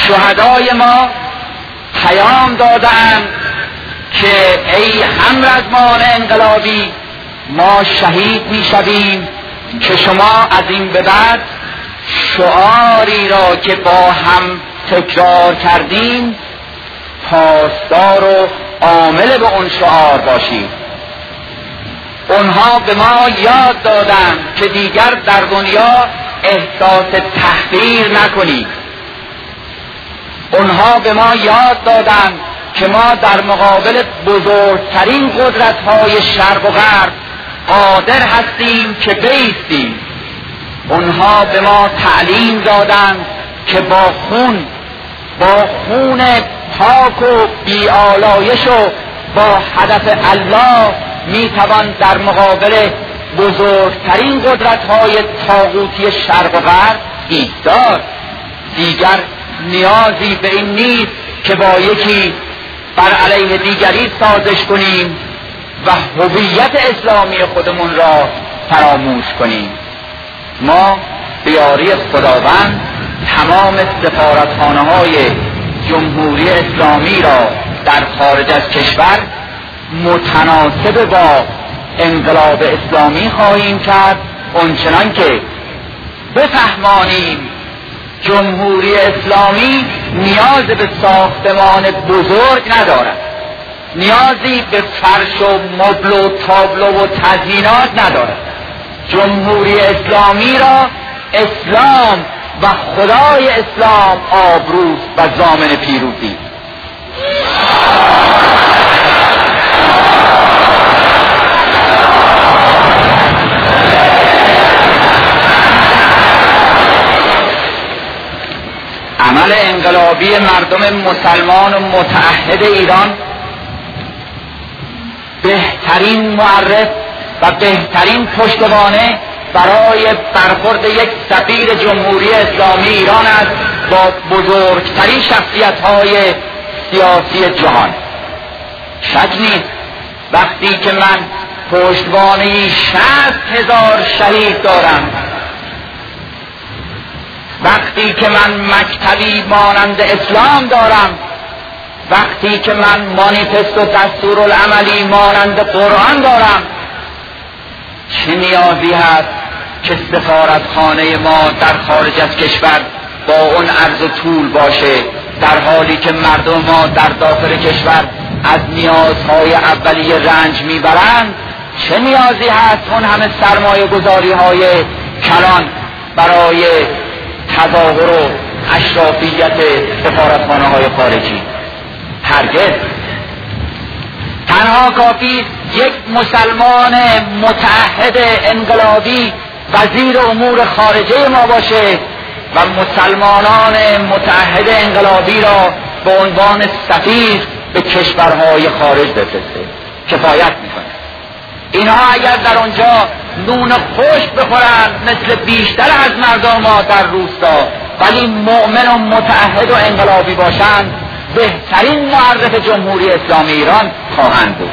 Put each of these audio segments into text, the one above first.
شهدای ما پیام دادند که ای همرزمان انقلابی، ما شهید میشویم که شما از این به بعد شعاری را که با هم تکرار کردیم پاسدار و عامل به اون شعار باشید. اونها به ما یاد دادند که دیگر در دنیا احساس تحقیر نکنید. اونها به ما یاد دادند که ما در مقابل بزرگترین قدرت‌های شرق و غرب قادر هستیم که بایستیم. اونها به ما تعلیم دادند که با خون پاک و بی‌آلایش و با هدف الله میتوان در مقابل بزرگترین قدرت‌های طاغوتی شرق و غرب ایستاد. دیگر نیازی به این نیست که با یکی بر علیه دیگری سازش کنیم و هویت اسلامی خودمون را فراموش کنیم. ما به یاری خداوند تمام سفارتخانه‌های جمهوری اسلامی را در خارج از کشور متناسب با انقلاب اسلامی خواهیم کرد، اونچنان که بفهمانیم جمهوری اسلامی نیاز به ساختمان بزرگ ندارد، نیازی به فرش و مبل و تابلو و تزیینات ندارد. جمهوری اسلامی را اسلام و خدای اسلام آبروست و ضامن پیروزی. عمل انقلابی مردم مسلمان و متعهد ایران بهترین معرف و بهترین پشتوانه برای برخورد یک سفیر جمهوری اسلامی ایران است با بزرگترین شخصیت‌های سیاسی جهان. شک نیست وقتی که من پشتوانه 60,000 شهید دارم، وقتی که من مکتبی مانند اسلام دارم، وقتی که من مانیفست و دستورالعملی مانند قرآن دارم، چه نیازی هست که سفارتخانه ما در خارج از کشور با اون عرض و طول باشه، در حالی که مردم ما در داخل کشور از نیازهای اولیه رنج میبرند؟ چه نیازی هست اون همه سرمایه گذاری های کلان برای تظاهر و اشرافیت سفارتخانه های خارجی؟ هرگز. تنها کافی یک مسلمان متعهد انقلابی وزیر امور خارجه ما باشه و مسلمانان متعهد انقلابی را به عنوان سفیر به کشورهای خارج بفرسته، کفایت میکنه. اینها اگر در اونجا نون خشک بخورن مثل بیشتر از مردم ما در روستا، ولی مؤمن و متعهد و انقلابی باشند، بهترین معرف جمهوری اسلامی ایران خواهند بود.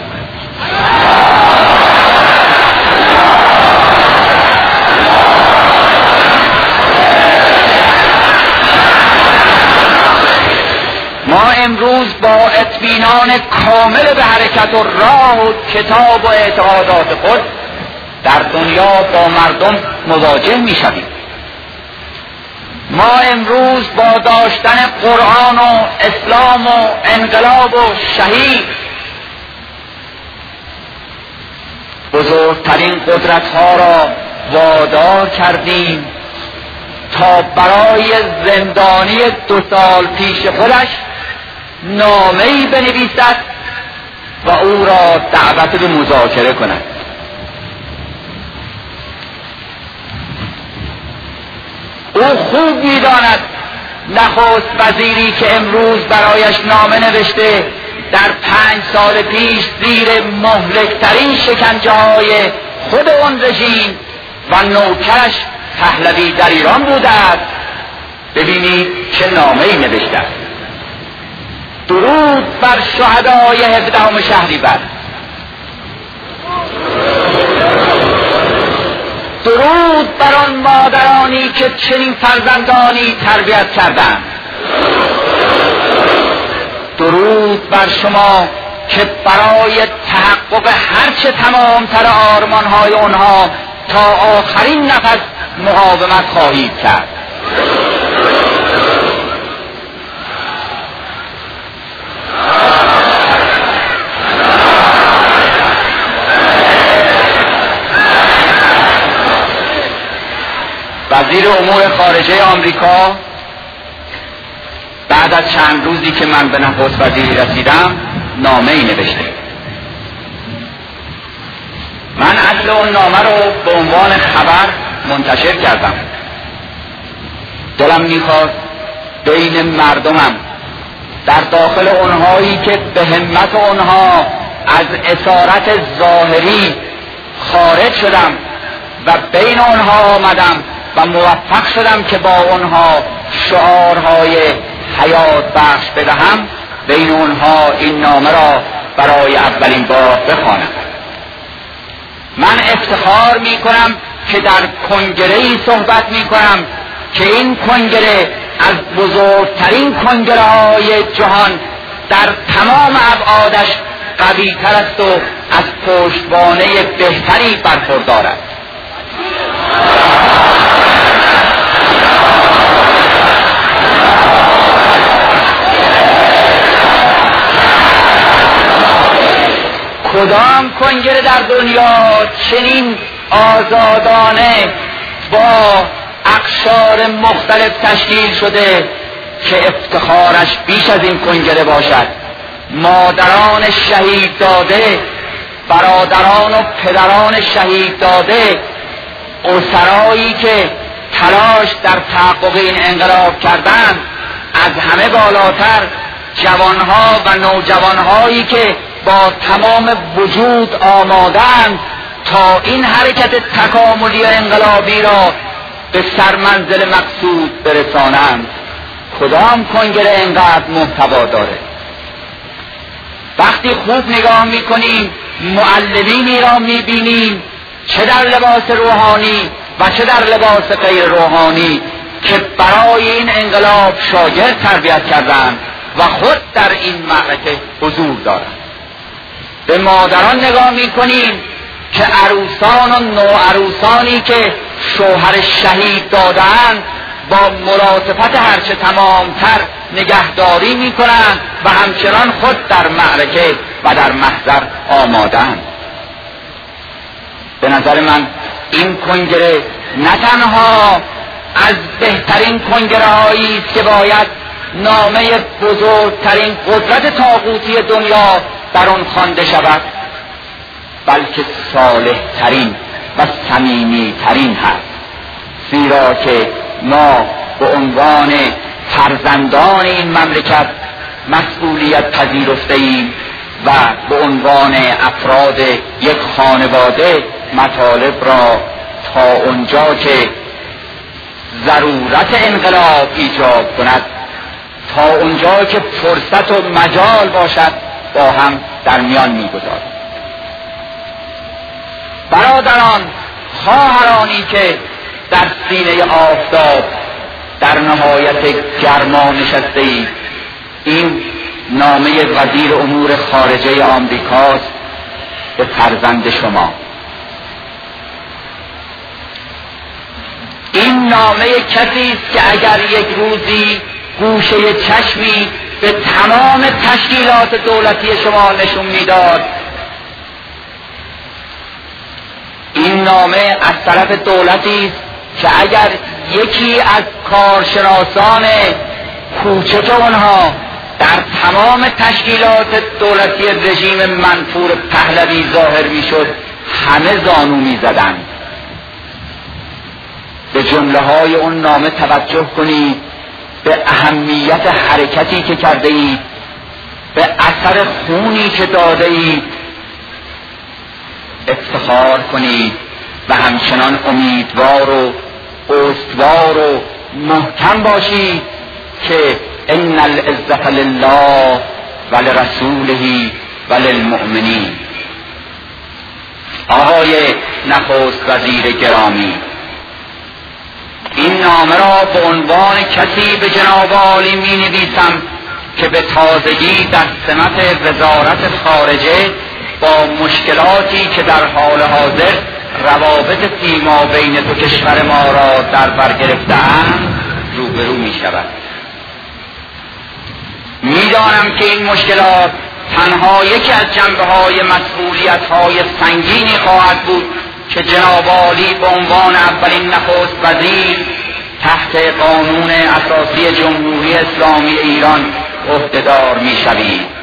ما امروز با اطمینان کامل به حرکت و راه و کتاب و اعتقادات خود در دنیا با مردم مواجه می شویم. ما امروز با داشتن قرآن و اسلام و انقلاب و شهید بزرگترین قدرت‌ها را وادار کردیم تا برای زندانی 2 سال پیش خودش نامه‌ای بنویسد و او را دعوت به مذاکره کند. او خوب می‌داند نخست وزیری که امروز برایش نامه نوشته در 5 سال پیش زیر مهلکترین شکنجه‌های خود آن رژیم و نوکرش پهلوی در ایران بوده است. ببینید چه نامه‌ای نوشته است: درود بر شهدای 17 شهریور، درود بر آن مادرانی که چنین فرزندانی تربیت کردند، بر شما که برای تحقق هرچه تمامتر آرمانهای اونها تا آخرین نفس مقاومت خواهید کرد. وزیر امور خارجه آمریکا بعد از چند روزی که من به نخست وزیری رسیدم نامه‌ای نوشته. من اصل اون نامه رو به عنوان خبر منتشر کردم. دلم میخواست بین مردمم در داخل اونهایی که به همت اونها از اسارت ظاهری خارج شدم و بین اونها آمدم و موفق شدم که با اونها شعارهای حیات بخش بدهم، بین اونها این نامه را برای اولین بار بخوانم. من افتخار می کنم که در کنگره‌ای صحبت می کنم که این کنگره از بزرگترین کنگره های جهان در تمام ابعادش قوی تر است و از پشتوانه بهتری برخوردار است. کدام کنگره در دنیا چنین آزادانه با اقشار مختلف تشکیل شده که افتخارش بیش از این کنگره باشد؟ مادران شهید داده، برادران و پدران شهید داده، اسرایی که تلاش در تحقق این انقلاب کردند، از همه بالاتر جوانها و نوجوانهایی که با تمام وجود آمادند تا این حرکت تکاملی انقلابی را به سرمنزل مقصود برسانند. کدام کنگره اینقدر محتوا داره؟ وقتی خوب نگاه میکنیم معلمینی را میبینیم، چه در لباس روحانی و چه در لباس غیر روحانی، که برای این انقلاب شاگرد تربیت کردند و خود در این معرکه حضور دارند. به مادران نگاه میکنیم که عروسان و نوعروسانی که شوهر شهید دادند با ملاطفت هرچه تمامتر نگهداری میکنند و همچنان خود در معرکه و در محضر آمادند. به نظر من این کنگره نه تنها از بهترین کنگره هایی است که باید نامه بزرگترین قدرت طاغوتی دنیا در آن خوانده شود، بلکه صالح ترین و صمیمی ترین هست، زیرا که ما به عنوان فرزندان این مملکت مسئولیت پذیرفته ایم و به عنوان افراد یک خانواده مطالب را تا اونجا که ضرورت انقلاب ایجاب کند، تا اونجا که فرصت و مجال باشد با هم در میان میگذاریم. برادران، خواهرانی که در سینه آفتاب در نهایت گرما نشسته اید، این نامه وزیر امور خارجه آمریکاست به فرزند شما. این نامه کسی است که اگر یک روزی گوشه چشمی به تمام تشکیلات دولتی شما نشون میداد، این نامه از طرف دولتی است که اگر یکی از کارشناسان کوچک اونها در تمام تشکیلات دولتی رژیم منفور پهلوی ظاهر میشد، همه زانو میزدند. به جمله های اون نامه توجه کنید، به اهمیت حرکتی که کرده اید، به اثر خونی که داده اید افتخار کنید و همچنان امیدوار و استوار و محکم باشید که ان العزة لله ولرسوله وللمؤمنین. آقای نخست وزیر گرامی، این نامه را به عنوان کسی به جناب عالی می نویسم که به تازگی در سمت وزارت خارجه با مشکلاتی که در حال حاضر روابط سیما بین دو کشور ما را در بر گرفته‌اند روبرو می شود. می‌دانم که این مشکلات تنها یکی از جنبه‌های مسئولیت‌های سنگینی خواهد بود که جناب عالی به عنوان اولین نخست وزیر تحت قانون اساسی جمهوری اسلامی ایران عهده‌دار می‌شوید.